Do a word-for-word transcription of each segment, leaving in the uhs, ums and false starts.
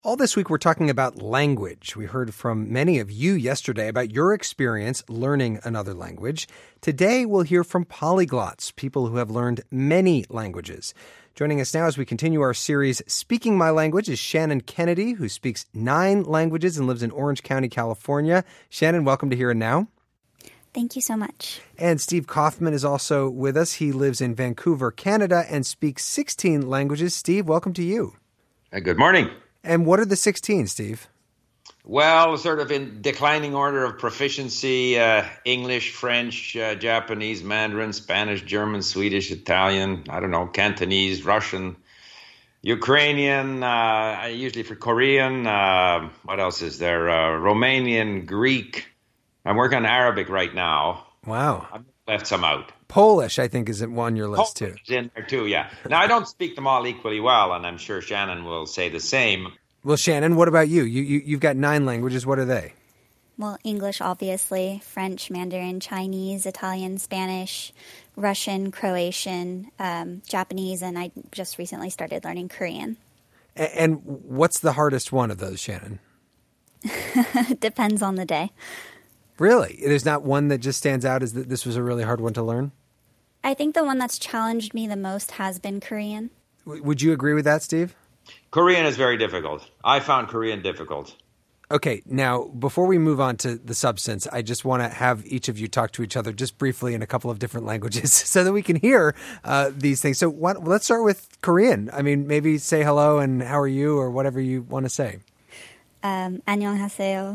All this week, we're talking about language. We heard from many of you yesterday about your experience learning another language. Today, we'll hear from polyglots, people who have learned many languages. Joining us now as we continue our series, Speaking My Language, is Shannon Kennedy, who speaks nine languages and lives in Orange County, California. Shannon, welcome to Here and Now. Thank you so much. And Steve Kaufman is also with us. He lives in Vancouver, Canada, and speaks sixteen languages. Steve, welcome to you. Hey, good morning. And what are the sixteen, Steve? Well, sort of in declining order of proficiency, uh, English, French, uh, Japanese, Mandarin, Spanish, German, Swedish, Italian, I don't know, Cantonese, Russian, Ukrainian, uh, usually for Korean, uh, what else is there? Uh, Romanian, Greek. I'm working on Arabic right now. Wow. I've left some out. Polish, I think, is on your list, too. Polish is in there, too, yeah. Now, I don't speak them all equally well, and I'm sure Shannon will say the same. Well, Shannon, what about you? You, you you've got nine languages. What are they? Well, English, obviously, French, Mandarin, Chinese, Italian, Spanish, Russian, Croatian, um, Japanese, and I just recently started learning Korean. A- and what's the hardest one of those, Shannon? Depends on the day. Really? There's not one that just stands out as that this was a really hard one to learn? I think the one that's challenged me the most has been Korean. W- would you agree with that, Steve? Korean is very difficult. I found Korean difficult. Okay, now, before we move on to the substance, I just want to have each of you talk to each other just briefly in a couple of different languages so that we can hear uh, these things. So what, let's start with Korean. I mean, maybe say hello and how are you or whatever you want to say. Um, 안녕하세요.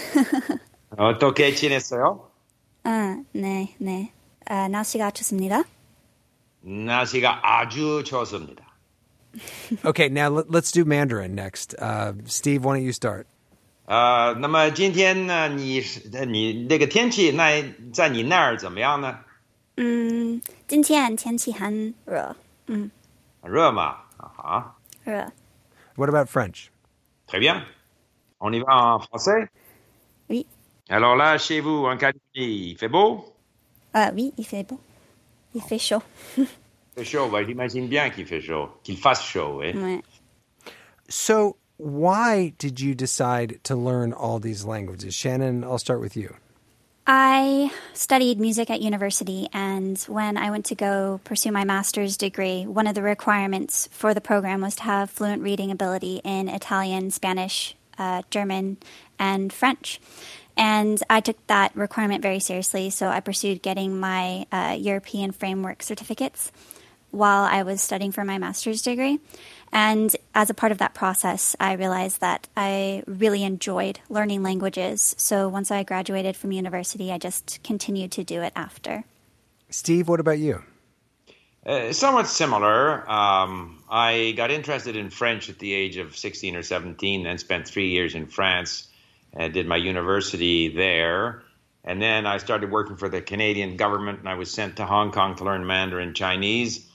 어떻게 지냈어요? 아, 네, 네. 아, 날씨가 좋습니다. 날씨가 아주 좋습니다. Okay, now let, let's do Mandarin next. Uh, Steve, why don't you start? 呃，那么今天呢，你你那个天气，那在你那儿怎么样呢？ 嗯，今天天气很热。嗯， 热吗？啊， 热。 What about French? Très bien. On y va en français? Oui. Alors là, chez vous, en Californie, il fait beau? Ah oui, il fait beau. Il fait chaud. Il fait chaud, bah, j'imagine bien qu'il fait chaud, qu'il fasse chaud, eh? Ouais. So why did you decide to learn all these languages? Shannon, I'll start with you. I studied music at university, and when I went to go pursue my master's degree, one of the requirements for the program was to have fluent reading ability in Italian, Spanish, uh, German, and French. And I took that requirement very seriously, so I pursued getting my uh, European framework certificates while I was studying for my master's degree. And as a part of that process, I realized that I really enjoyed learning languages. So once I graduated from university, I just continued to do it after. Steve, what about you? Uh, somewhat similar. Um, I got interested in French at the age of sixteen or seventeen, then spent three years in France and did my university there. And then I started working for the Canadian government, and I was sent to Hong Kong to learn Mandarin Chinese.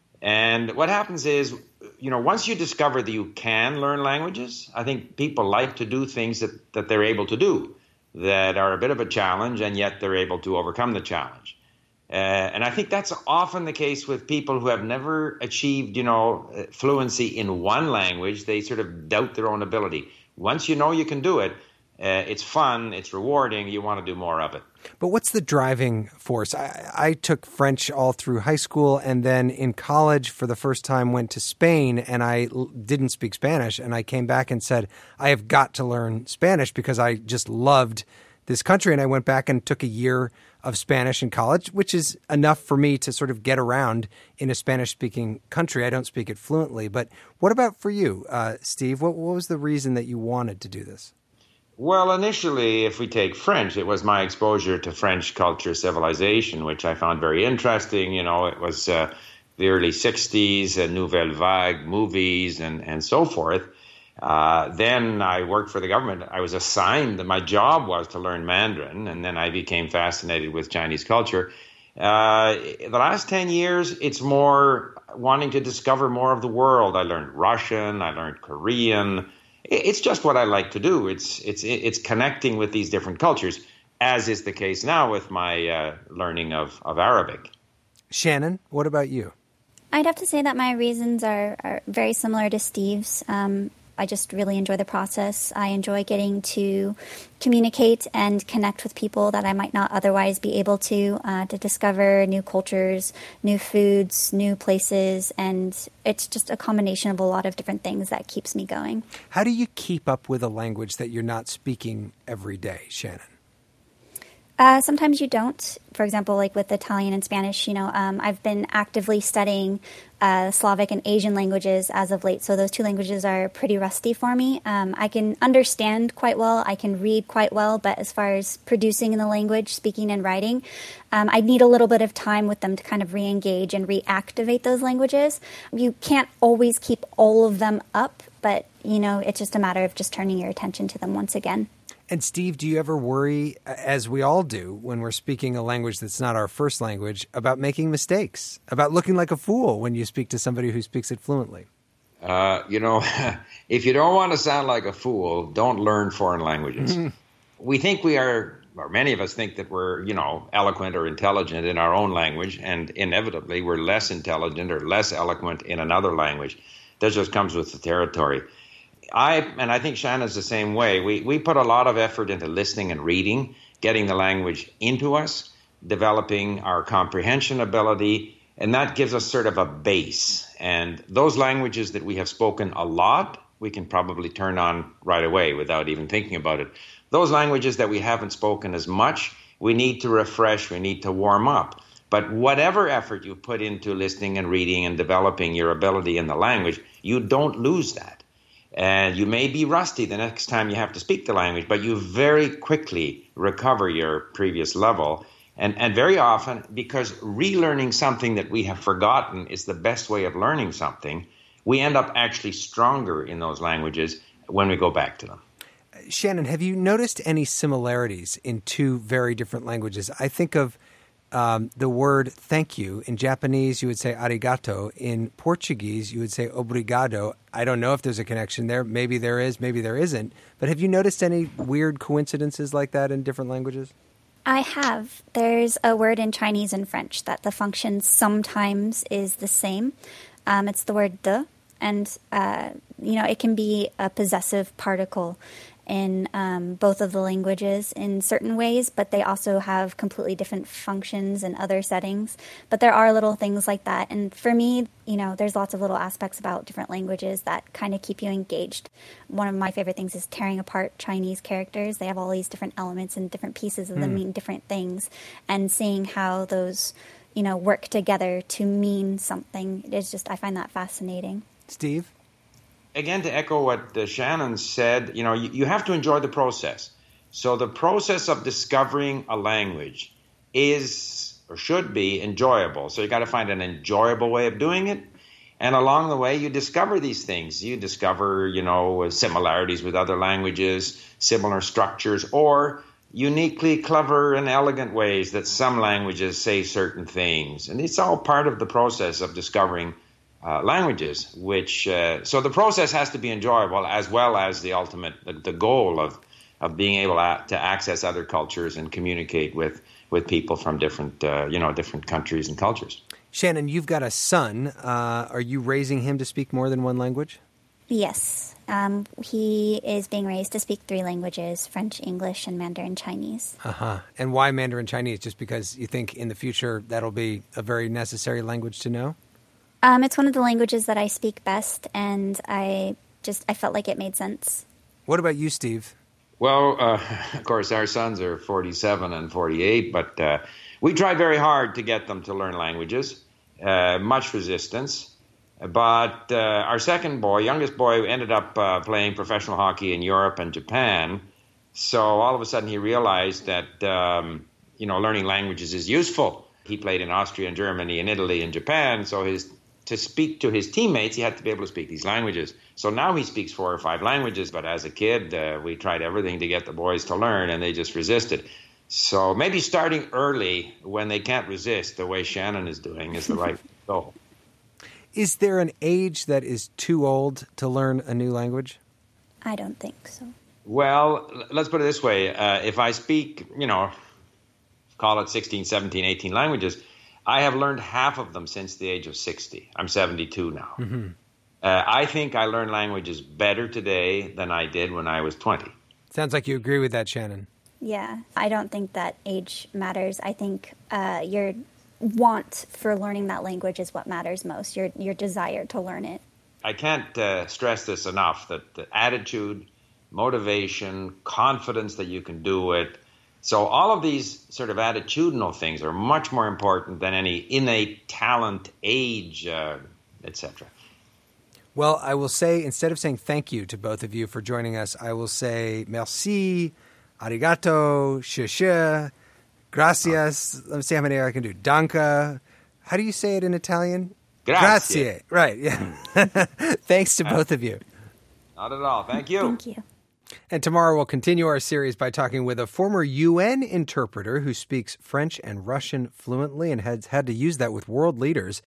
And what happens is, you know, once you discover that you can learn languages, I think people like to do things that, that they're able to do, that are a bit of a challenge, and yet they're able to overcome the challenge. Uh, and I think that's often the case with people who have never achieved, you know, fluency in one language. They sort of doubt their own ability. Once you know you can do it, uh, it's fun, it's rewarding, you want to do more of it. But what's the driving force? I, I took French all through high school, and then in college for the first time went to Spain, and I l- didn't speak Spanish, and I came back and said, I have got to learn Spanish because I just loved this country. And I went back and took a year of Spanish in college, which is enough for me to sort of get around in a Spanish-speaking country. I don't speak it fluently. But what about for you, uh, Steve? What, what was the reason that you wanted to do this? Well, initially, if we take French, it was my exposure to French culture, civilization, which I found very interesting. You know, it was uh, the early sixties, uh, Nouvelle Vague movies and, and so forth. Uh, then I worked for the government. I was assigned that my job was to learn Mandarin, and then I became fascinated with Chinese culture. Uh, the last ten years, it's more wanting to discover more of the world. I learned Russian, I learned Korean. It's just what I like to do. It's it's it's connecting with these different cultures, as is the case now with my uh, learning of, of Arabic. Shannon, what about you? I'd have to say that my reasons are, are very similar to Steve's. Um, I just really enjoy the process. I enjoy getting to communicate and connect with people that I might not otherwise be able to, uh, to discover new cultures, new foods, new places, and it's just a combination of a lot of different things that keeps me going. How do you keep up with a language that you're not speaking every day, Shannon? Uh, sometimes you don't. For example, like with Italian and Spanish, you know, um, I've been actively studying uh, Slavic and Asian languages as of late. So those two languages are pretty rusty for me. Um, I can understand quite well. I can read quite well. But as far as producing in the language, speaking and writing, um, I need a little bit of time with them to kind of re-engage and reactivate those languages. You can't always keep all of them up, but, you know, it's just a matter of just turning your attention to them once again. And Steve, do you ever worry, as we all do, when we're speaking a language that's not our first language, about making mistakes, about looking like a fool when you speak to somebody who speaks it fluently? Uh, you know, if you don't want to sound like a fool, don't learn foreign languages. We think we are, or many of us think that we're, you know, eloquent or intelligent in our own language, and inevitably we're less intelligent or less eloquent in another language. That just comes with the territory. I and I think Shannon's the same way. We we put a lot of effort into listening and reading, getting the language into us, developing our comprehension ability, and that gives us sort of a base. And those languages that we have spoken a lot, we can probably turn on right away without even thinking about it. Those languages that we haven't spoken as much, we need to refresh, we need to warm up. But whatever effort you put into listening and reading and developing your ability in the language, you don't lose that. And you may be rusty the next time you have to speak the language, but you very quickly recover your previous level. And, and very often, because relearning something that we have forgotten is the best way of learning something, we end up actually stronger in those languages when we go back to them. Shannon, have you noticed any similarities in two very different languages? I think of Um, the word thank you. In Japanese, you would say arigato. In Portuguese, you would say obrigado. I don't know if there's a connection there. Maybe there is, maybe there isn't. But have you noticed any weird coincidences like that in different languages? I have. There's a word in Chinese and French that the function sometimes is the same. Um, it's the word de. And, uh, you know, it can be a possessive particle in um, both of the languages in certain ways, but they also have completely different functions in other settings. But there are little things like that. And for me, you know, there's lots of little aspects about different languages that kind of keep you engaged. One of my favorite things is tearing apart Chinese characters. They have all these different elements and different pieces of them mm. mean different things. And seeing how those, you know, work together to mean something is just, I find that fascinating. Steve? Again, to echo what uh, Shannon said, you know, you, you have to enjoy the process. So the process of discovering a language is or should be enjoyable. So you got to find an enjoyable way of doing it. And along the way, you discover these things. You discover, you know, similarities with other languages, similar structures, or uniquely clever and elegant ways that some languages say certain things. And it's all part of the process of discovering Uh, languages, which, uh, so the process has to be enjoyable as well as the ultimate, the, the goal of, of being able to, to access other cultures and communicate with, with people from different, uh, you know, different countries and cultures. Shannon, you've got a son. Uh, are you raising him to speak more than one language? Yes. Um, he is being raised to speak three languages, French, English, and Mandarin Chinese. Uh-huh. And why Mandarin Chinese? Just because you think in the future that'll be a very necessary language to know? Um, it's one of the languages that I speak best, and I just I felt like it made sense. What about you, Steve? Well, uh, of course, our sons are forty-seven and forty-eight, but uh, we try very hard to get them to learn languages. Uh, much resistance. But uh, our second boy, youngest boy, ended up uh, playing professional hockey in Europe and Japan. So all of a sudden he realized that, um, you know, learning languages is useful. He played in Austria and Germany and Italy and Japan, so his to speak to his teammates, he had to be able to speak these languages. So now he speaks four or five languages, but as a kid, uh, we tried everything to get the boys to learn, and they just resisted. So maybe starting early when they can't resist, the way Shannon is doing, is the right goal. Is there an age that is too old to learn a new language? I don't think so. Well, let's put it this way. Uh, if I speak, you know, call it sixteen, seventeen, eighteen languages, I have learned half of them since the age of sixty. I'm seventy-two now. Mm-hmm. Uh, I think I learn languages better today than I did when I was twenty. Sounds like you agree with that, Shannon. Yeah, I don't think that age matters. I think uh, your want for learning that language is what matters most, your your desire to learn it. I can't uh, stress this enough, that the attitude, motivation, confidence that you can do it. So all of these sort of attitudinal things are much more important than any innate talent, age, uh, et cetera. Well, I will say, instead of saying thank you to both of you for joining us, I will say merci, arigato, sheshe, gracias. Let me see how many I can do. Danke. How do you say it in Italian? Grazie. Grazie. Right, yeah. Thanks to both of you. Not at all. Thank you. Thank you. And tomorrow we'll continue our series by talking with a former U N interpreter who speaks French and Russian fluently and has had to use that with world leaders.